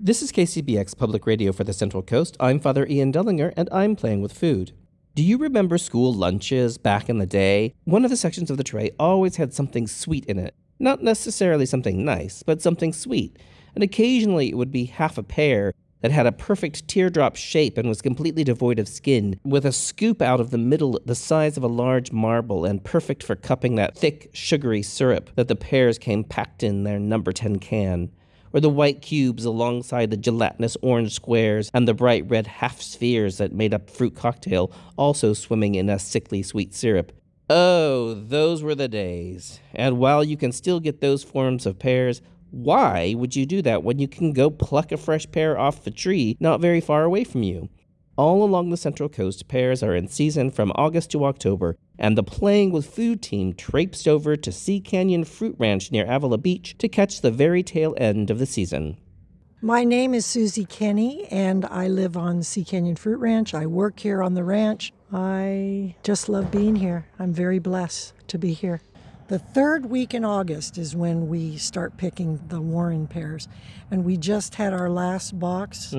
This is KCBX Public Radio for the Central Coast. I'm Father Ian Dellinger, and I'm playing with food. Do you remember school lunches back in the day? One of the sections of the tray always had something sweet in it. Not necessarily something nice, but something sweet. And occasionally it would be half a pear that had a perfect teardrop shape and was completely devoid of skin, with a scoop out of the middle the size of a large marble and perfect for cupping that thick, sugary syrup that the pears came packed in their number 10 can. Or the white cubes alongside the gelatinous orange squares and the bright red half-spheres that made up fruit cocktail, also swimming in a sickly sweet syrup. Oh, those were the days. And while you can still get those forms of pears, why would you do that when you can go pluck a fresh pear off the tree not very far away from you? All along the Central Coast, pears are in season from August to October, and the Playing with Food team traipsed over to Sea Canyon Fruit Ranch near Avila Beach to catch the very tail end of the season. My name is Susie Kenny, and I live on Sea Canyon Fruit Ranch. I work here on the ranch. I just love being here. I'm very blessed to be here. The third week in August is when we start picking the Warren pears, and we just had our last box.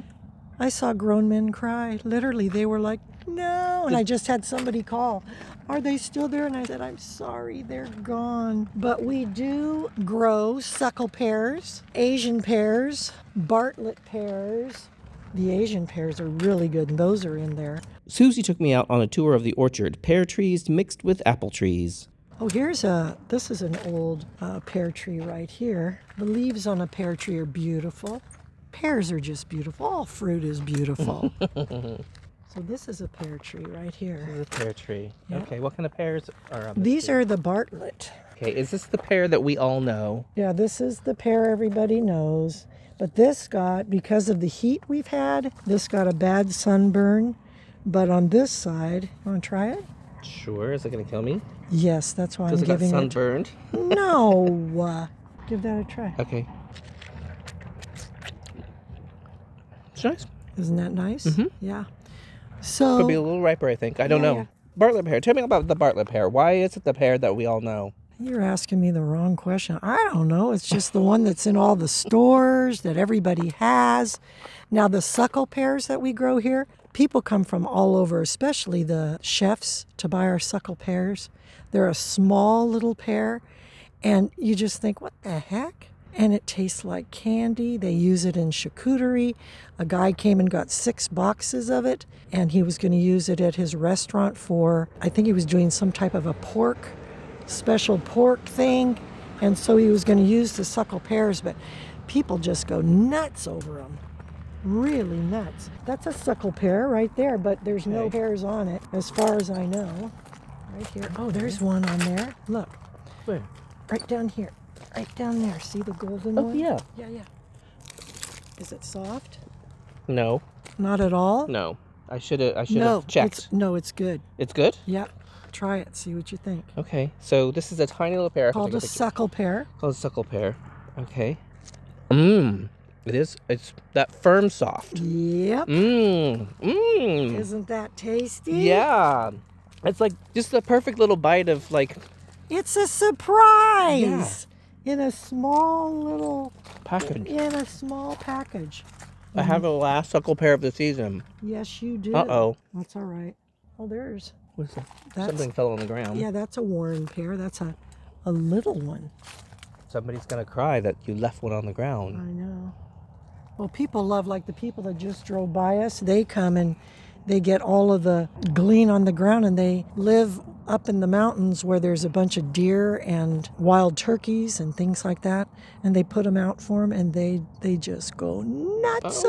I saw grown men cry. Literally, they were like, no. And I just had somebody call. Are they still there? And I said, I'm sorry, they're gone. But we do grow suckle pears, Asian pears, Bartlett pears. The Asian pears are really good, and those are in there. Susie took me out on a tour of the orchard, pear trees mixed with apple trees. Oh, this is an old pear tree right here. The leaves on a pear tree are beautiful. Pears are just beautiful. All fruit is beautiful. So this is a pear tree right here. This is a pear tree. Yeah. Okay, what kind of pears are on this These tree? are the Bartlett. Okay, is this the pear that we all know? Yeah, this is the pear everybody knows. But this got, because of the heat we've had, this got a bad sunburn. But on this side, you want to try it? Sure. Is it going to kill me? Yes, that's why Does I'm giving it. Does it got sunburned? No. Give that a try. Okay. It's nice. Isn't that nice? Mm-hmm. Yeah. So Could be a little riper, I think. I don't know. Yeah. Bartlett pear. Tell me about the Bartlett pear. Why is it the pear that we all know? You're asking me the wrong question. I don't know. It's just the one that's in all the stores that everybody has. Now, the suckle pears that we grow here, people come from all over, especially the chefs, to buy our suckle pears. They're a small little pear, and you just think, what the heck? And it tastes like candy. They use it in charcuterie. A guy came and got 6 boxes of it, and he was going to use it at his restaurant for, I think he was doing some type of a special pork thing, and so he was going to use the suckle pears, but people just go nuts over them. Really nuts. That's a suckle pear right there, but there's no pears on it, as far as I know. Right here. Oh, there's one on there. Look. Where? Right down here. Right down there. See the golden one? Oh, yeah. Yeah. Is it soft? No. Not at all? No. I should have checked. It's good. It's good? Yeah. Try it. See what you think. Okay. So this is a tiny little pear. Called a suckle pear. Called a suckle pear. Okay. It is. It's that firm soft. Yep. Isn't that tasty? Yeah. It's like just the perfect little bite of like... It's a surprise! Yeah. In a small little... package. In a small package. I have the last suckle pear of the season. Yes, you do. Uh-oh. That's all right. Oh, there's... What's that? Something fell on the ground. Yeah, that's a Warren pear. That's a little one. Somebody's going to cry that you left one on the ground. I know. Well, people love, like the people that just drove by us, they come and they get all of the glean on the ground, and they live up in the mountains where there's a bunch of deer and wild turkeys and things like that, and they put them out for them, and they just go nuts.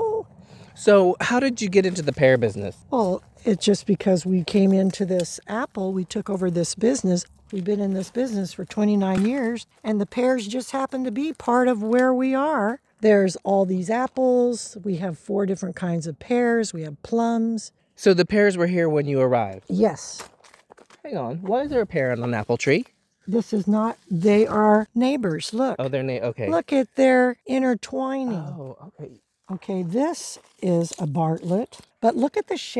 So how did you get into the pear business? Well, it's just because we came into this apple, we took over this business. We've been in this business for 29 years, and the pears just happen to be part of where we are. There's all these apples. We have 4 different kinds of pears. We have plums. So the pears were here when you arrived? Yes. Hang on. Why is there a pear on an apple tree? This is not, they are neighbors. Look. Oh, they're okay. Look at their intertwining. Oh, okay. Okay, this is a Bartlett, but look at the shape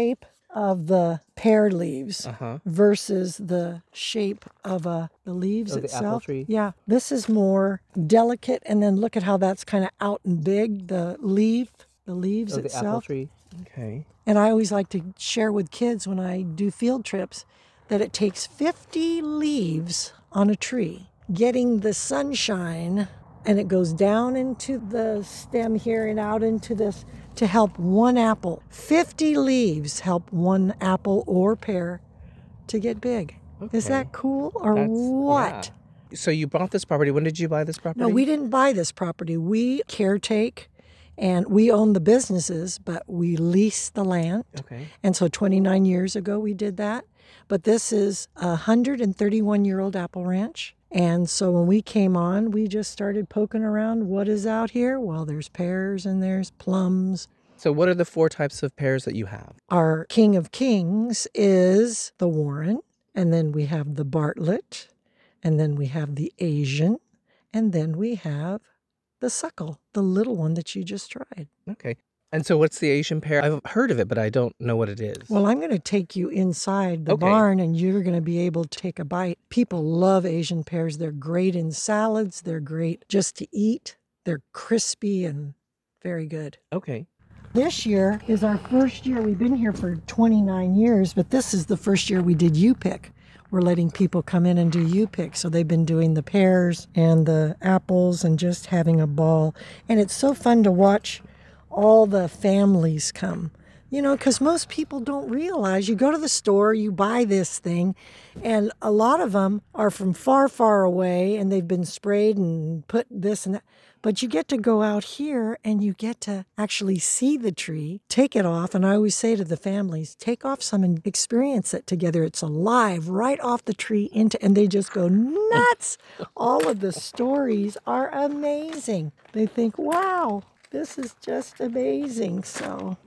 of the pear leaves Uh-huh. versus the shape of the leaves Of the itself. apple tree? Yeah, this is more delicate, and then look at how that's kind of out and big, the leaves Of the apple itself. tree? Okay. And I always like to share with kids when I do field trips that it takes 50 leaves on a tree, getting the sunshine, and it goes down into the stem here and out into this to help one apple. 50 leaves help one apple or pear to get big. Is Okay. that cool or what? Yeah. So you bought this property. When did you buy this property? No, we didn't buy this property. We caretake and we own the businesses, but we lease the land. Okay. And so 29 years ago we did that. But this is a 131-year-old apple ranch. And so when we came on, we just started poking around. What is out here? Well, there's pears and there's plums. So what are the 4 types of pears that you have? Our king of kings is the Warren, and then we have the Bartlett, and then we have the Asian, and then we have the suckle, the little one that you just tried. Okay. And so what's the Asian pear? I've heard of it, but I don't know what it is. Well, I'm going to take you inside the Okay. barn, and you're going to be able to take a bite. People love Asian pears. They're great in salads. They're great just to eat. They're crispy and very good. Okay. This year is our first year. We've been here for 29 years, but this is the first year we did U-Pick. We're letting people come in and do U-Pick. So they've been doing the pears and the apples and just having a ball. And it's so fun to watch all the families come. You know, because most people don't realize you go to the store, you buy this thing, and a lot of them are from far, far away, and they've been sprayed and put this and that. But you get to go out here and you get to actually see the tree, take it off. And I always say to the families, take off some and experience it together. It's alive right off the tree and they just go nuts. All of the stories are amazing. They think, wow, this is just amazing. So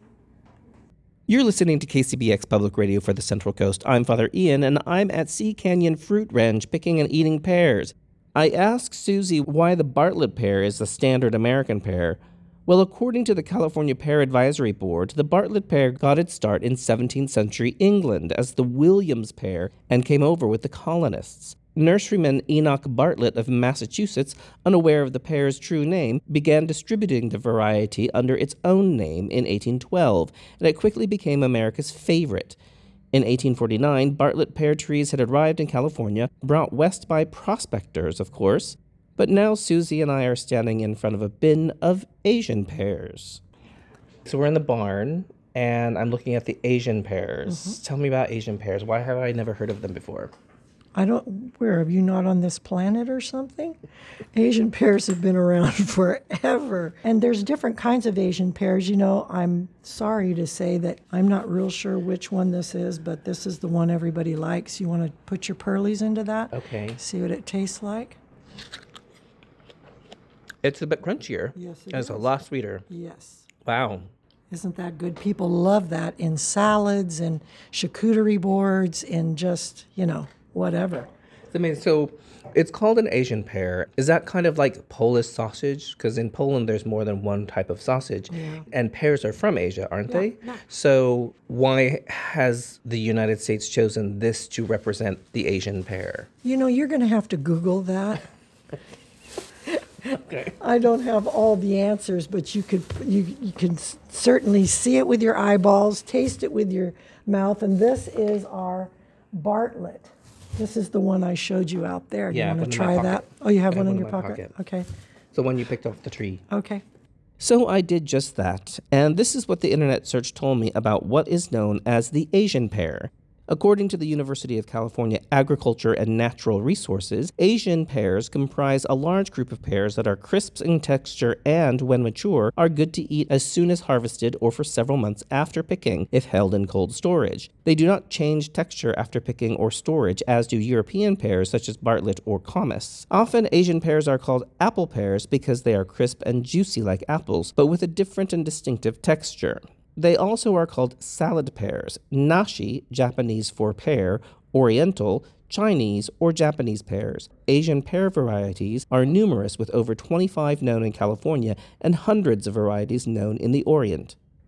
You're listening to KCBX Public Radio for the Central Coast. I'm Father Ian, and I'm at Sea Canyon Fruit Ranch picking and eating pears. I asked Susie why the Bartlett pear is the standard American pear. Well, according to the California Pear Advisory Board, the Bartlett pear got its start in 17th century England as the Williams pear and came over with the colonists. Nurseryman Enoch Bartlett of Massachusetts, unaware of the pear's true name, began distributing the variety under its own name in 1812, and it quickly became America's favorite. In 1849, Bartlett pear trees had arrived in California, brought west by prospectors, of course. But now Susie and I are standing in front of a bin of Asian pears. So we're in the barn, and I'm looking at the Asian pears. Mm-hmm. Tell me about Asian pears. Why have I never heard of them before? where have you not on this planet or something? Asian pears have been around forever. And there's different kinds of Asian pears. You know, I'm sorry to say that I'm not real sure which one this is, but this is the one everybody likes. You want to put your pearlies into that? Okay. See what it tastes like? It's a bit crunchier. Yes, it It's is. a lot sweeter. Yes. Wow. Isn't that good? People love that in salads and charcuterie boards and just, whatever. I mean, so it's called an Asian pear. Is that kind of like Polish sausage? Because in Poland, there's more than one type of sausage. Yeah. And pears are from Asia, aren't they? Yeah. So why has the United States chosen this to represent the Asian pear? You're going to have to Google that. Okay. I don't have all the answers, but you can certainly see it with your eyeballs, taste it with your mouth, and this is our Bartlett. This is the one I showed you out there. Do Yeah, you want to one in my try that? pocket. Oh, you have I one have in one your in my pocket? pocket. Okay. The one you picked off the tree. Okay. So I did just that, and this is what the internet search told me about what is known as the Asian pear. According to the University of California Agriculture and Natural Resources, Asian pears comprise a large group of pears that are crisp in texture and, when mature, are good to eat as soon as harvested or for several months after picking, if held in cold storage. They do not change texture after picking or storage, as do European pears such as Bartlett or Comus. Often, Asian pears are called apple pears because they are crisp and juicy like apples, but with a different and distinctive texture. They also are called salad pears, nashi, Japanese for pear, oriental, Chinese, or Japanese pears. Asian pear varieties are numerous with over 25 known in California and hundreds of varieties known in the Orient.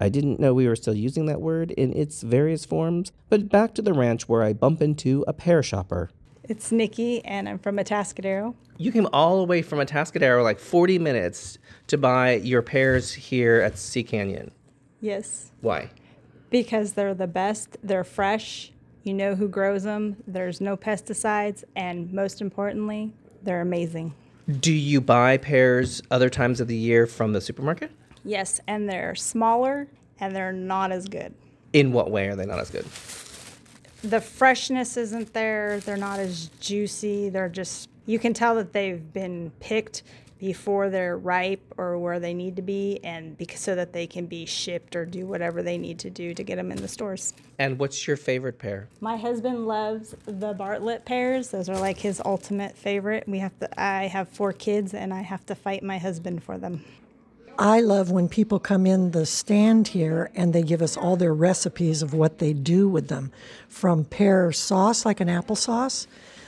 I didn't know we were still using that word in its various forms, but back to the ranch where I bump into a pear shopper. It's Nikki, and I'm from Atascadero. You came all the way from Atascadero, like 40 minutes, to buy your pears here at Sea Canyon. Yes. Why? Because they're the best, they're fresh, you know who grows them, there's no pesticides, and most importantly, they're amazing. Do you buy pears other times of the year from the supermarket? Yes, and they're smaller, and they're not as good. In what way are they not as good? The freshness isn't there, they're not as juicy, they're just, you can tell that they've been picked before they're ripe or where they need to be, and so that they can be shipped or do whatever they need to do to get them in the stores. And what's your favorite pear? My husband loves the Bartlett pears. Those are like his ultimate favorite. I have 4 kids, and I have to fight my husband for them. I love when people come in the stand here and they give us all their recipes of what they do with them, from pear sauce, like an applesauce,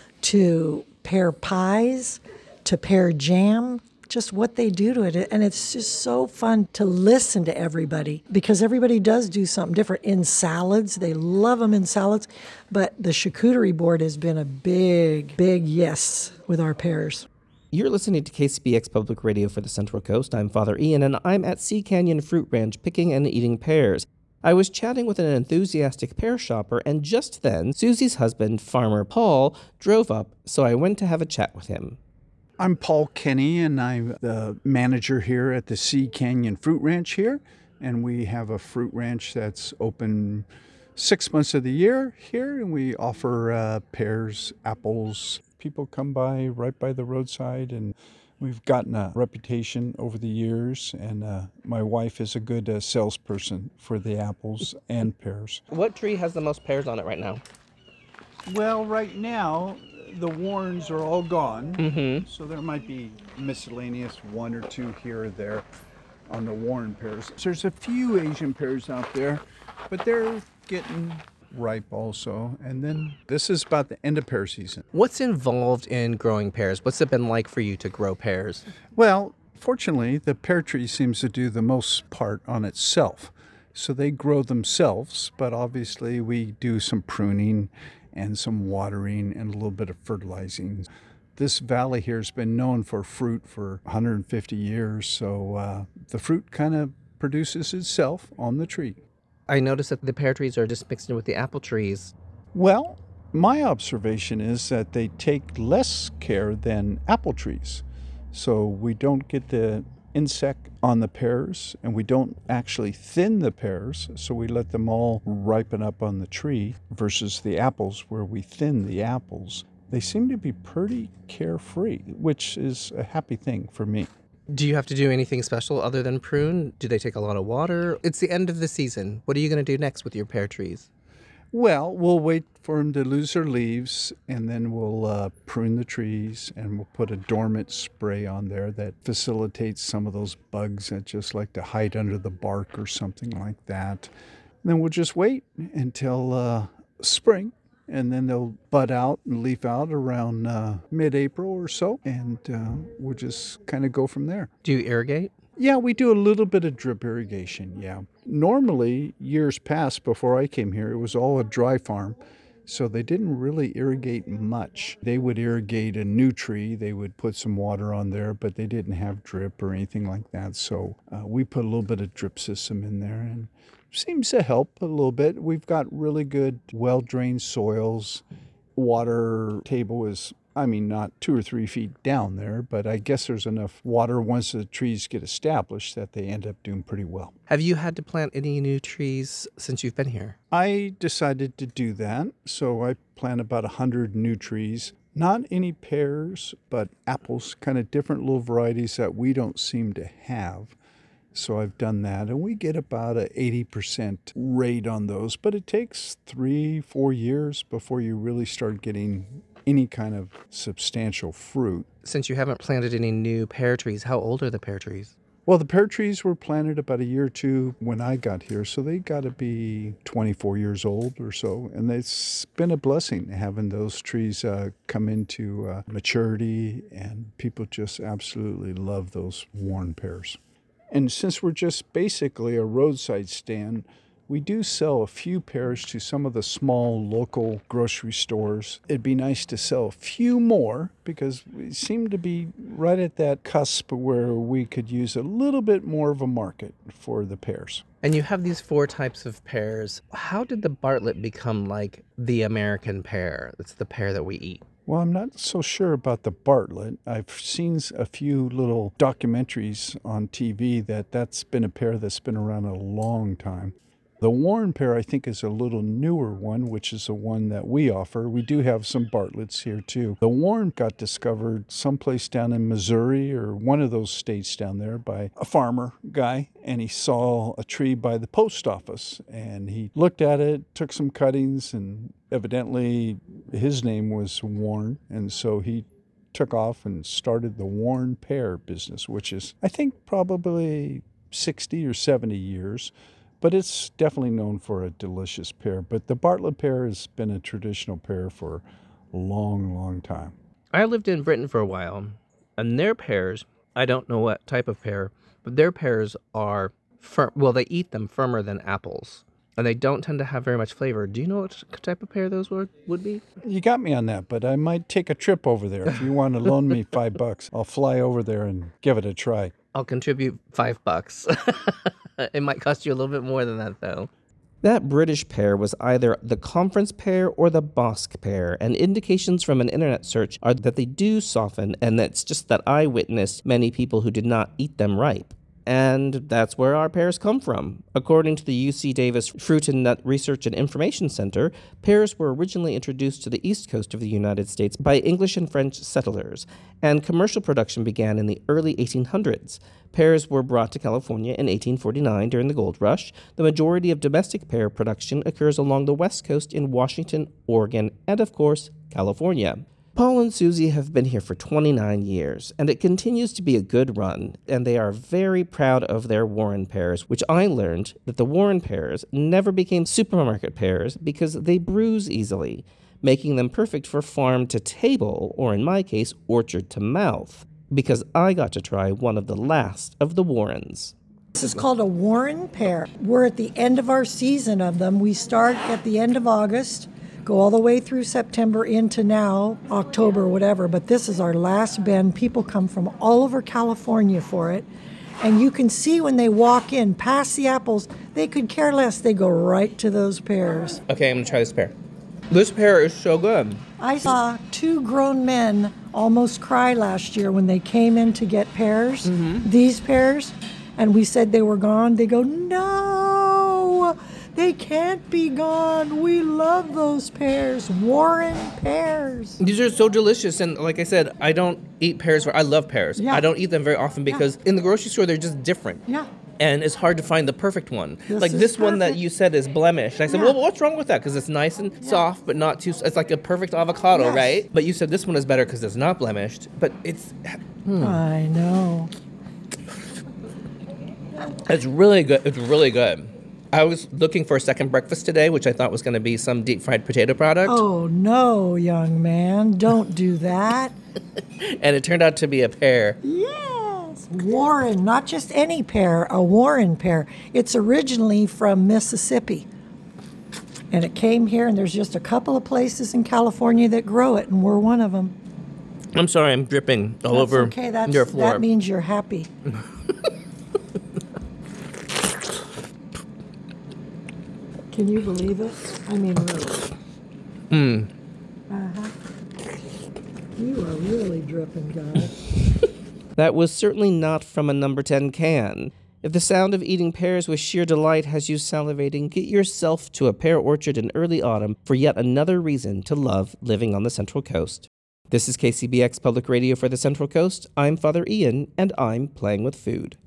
to pear pies, to pear jam, just what they do to it. And it's just so fun to listen to everybody because everybody does do something different. In salads, they love them in salads, but the charcuterie board has been a big, big yes with our pears. You're listening to KCBX Public Radio for the Central Coast. I'm Father Ian, and I'm at Sea Canyon Fruit Ranch picking and eating pears. I was chatting with an enthusiastic pear shopper, and just then, Susie's husband, Farmer Paul, drove up, so I went to have a chat with him. I'm Paul Kenny, and I'm the manager here at the Sea Canyon Fruit Ranch here. And we have a fruit ranch that's open 6 months of the year here, and we offer pears, apples. People come by right by the roadside, and we've gotten a reputation over the years, and my wife is a good salesperson for the apples and pears. What tree has the most pears on it right now? Well, right now, the Warrens are all gone, Mm-hmm. so there might be miscellaneous 1 or 2 here or there on the Warren pears. There's a few Asian pears out there, but they're getting ripe also. And then this is about the end of pear season. What's involved in growing pears? What's it been like for you to grow pears? Well, fortunately, the pear tree seems to do the most part on itself. So they grow themselves, but obviously we do some pruning and some watering and a little bit of fertilizing. This valley here has been known for fruit for 150 years, so the fruit kind of produces itself on the tree. I noticed that the pear trees are just mixed in with the apple trees. Well, my observation is that they take less care than apple trees. So we don't get the insect on the pears, and we don't actually thin the pears, so we let them all ripen up on the tree versus the apples where we thin the apples. They seem to be pretty carefree, which is a happy thing for me. Do you have to do anything special other than prune? Do they take a lot of water? It's the end of the season. What are you going to do next with your pear trees? Well, we'll wait for them to lose their leaves, and then we'll prune the trees, and we'll put a dormant spray on there that facilitates some of those bugs that just like to hide under the bark or something like that. And then we'll just wait until spring, and then they'll bud out and leaf out around mid-April or so, and we'll just kind of go from there. Do you irrigate? Yeah, we do a little bit of drip irrigation, yeah. Normally, years past before I came here, it was all a dry farm, so they didn't really irrigate much. They would irrigate a new tree, they would put some water on there, but they didn't have drip or anything like that, so we put a little bit of drip system in there, and seems to help a little bit. We've got really good, well-drained soils. Water table is, not 2 or 3 feet down there, but I guess there's enough water once the trees get established that they end up doing pretty well. Have you had to plant any new trees since you've been here? I decided to do that, so I planted about 100 new trees. Not any pears, but apples, kind of different little varieties that we don't seem to have. So I've done that, and we get about an 80% rate on those, but it takes 3-4 years before you really start getting any kind of substantial fruit. Since you haven't planted any new pear trees, how old are the pear trees? Well, the pear trees were planted about a year or two when I got here, so they got to be 24 years old or so. And it's been a blessing having those trees come into maturity, and people just absolutely love those Warren pears. And since we're just basically a roadside stand, we do sell a few pears to some of the small local grocery stores. It'd be nice to sell a few more because we seem to be right at that cusp where we could use a little bit more of a market for the pears. And you have these 4 types of pears. How did the Bartlett become like the American pear? It's the pear that we eat. Well, I'm not so sure about the Bartlett. I've seen a few little documentaries on TV that's been a pear that's been around a long time. The Warren pear, I think, is a little newer one, which is the one that we offer. We do have some Bartletts here, too. The Warren got discovered someplace down in Missouri or one of those states down there by a farmer guy, and he saw a tree by the post office, and he looked at it, took some cuttings, and evidently his name was Warren, and so he took off and started the Warren pear business, which is, I think, probably 60 or 70 years. But it's definitely known for a delicious pear. But the Bartlett pear has been a traditional pear for a long, long time. I lived in Britain for a while, and their pears, I don't know what type of pear, but their pears are firm. Well, they eat them firmer than apples, and they don't tend to have very much flavor. Do you know what type of pear those would be? You got me on that, but I might take a trip over there. If you want to loan me $5, I'll fly over there and give it a try. I'll contribute $5. It might cost you a little bit more than that, though. That British pear was either the conference pear or the Bosc pear, and indications from an internet search are that they do soften, and it's just that I witnessed many people who did not eat them ripe. And that's where our pears come from. According to the UC Davis Fruit and Nut Research and Information Center, pears were originally introduced to the east coast of the United States by English and French settlers, and commercial production began in the early 1800s. Pears were brought to California in 1849 during the gold rush. The majority of domestic pear production occurs along the west coast in Washington, Oregon, and of course, California. Paul and Susie have been here for 29 years, and it continues to be a good run, and they are very proud of their Warren pears, which I learned that the Warren pears never became supermarket pears because they bruise easily, making them perfect for farm to table, or in my case, orchard to mouth, because I got to try one of the last of the Warrens. This is called a Warren pear. We're at the end of our season of them. We start at the end of August, go all the way through September into now, October, whatever. But this is our last bend. People come from all over California for it. And you can see when they walk in, past the apples, they could care less. They go right to those pears. Okay, I'm going to try this pear. This pear is so good. I saw 2 grown men almost cry last year when they came in to get pears, these pears, and we said they were gone. They go, no, they can't be gone. We love those pears, Warren pears. These are so delicious, and like I said, I don't eat pears. I love pears. Yeah. I don't eat them very often because in the grocery store, they're just different. Yeah. And it's hard to find the perfect one. This is this one that perfect. you said is blemished. I said, Yeah. well, what's wrong with that? Because it's nice and soft, but not too. It's like a perfect avocado, Yes. right? But you said this one is better because it's not blemished. But it's I know. really good. It's really good. I was looking for a second breakfast today, which I thought was going to be some deep fried potato product, Oh, no, young man, don't do that. and it turned out to be a pear. Yes, Warren, not just any pear, a Warren pear. It's originally from Mississippi. And it came here, and there's just a couple of places in California that grow it, and we're one of them. I'm sorry, I'm dripping all over Okay, your floor. that means you're happy. Can you believe it? I mean, really. Uh-huh. You are really dripping, guy. That was certainly not from a number 10 can. If the sound of eating pears with sheer delight has you salivating, get yourself to a pear orchard in early autumn for yet another reason to love living on the Central Coast. This is KCBX Public Radio for the Central Coast. I'm Father Ian, and I'm playing with food.